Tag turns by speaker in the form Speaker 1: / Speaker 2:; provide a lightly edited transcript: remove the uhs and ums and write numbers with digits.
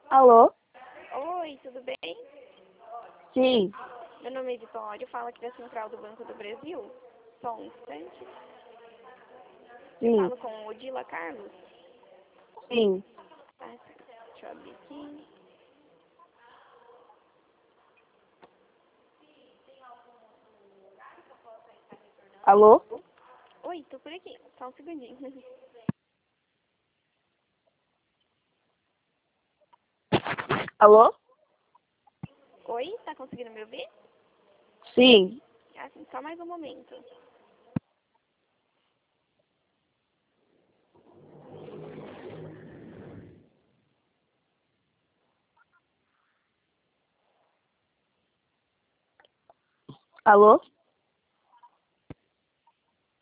Speaker 1: Alô?
Speaker 2: Oi, tudo bem?
Speaker 1: Sim,
Speaker 2: Meu nome é Vitória, falo aqui da Central do Banco do Brasil. Só um instante. Eu
Speaker 1: sim,
Speaker 2: falo com o Odila Carlos.
Speaker 1: sim.
Speaker 2: Ah, deixa eu abrir aqui.
Speaker 1: Alô?
Speaker 2: Oi, tô por aqui. Só um segundinho.
Speaker 1: Alô?
Speaker 2: Oi, tá conseguindo me ouvir?
Speaker 1: Sim.
Speaker 2: Ah, sim, só mais um momento.
Speaker 1: Alô?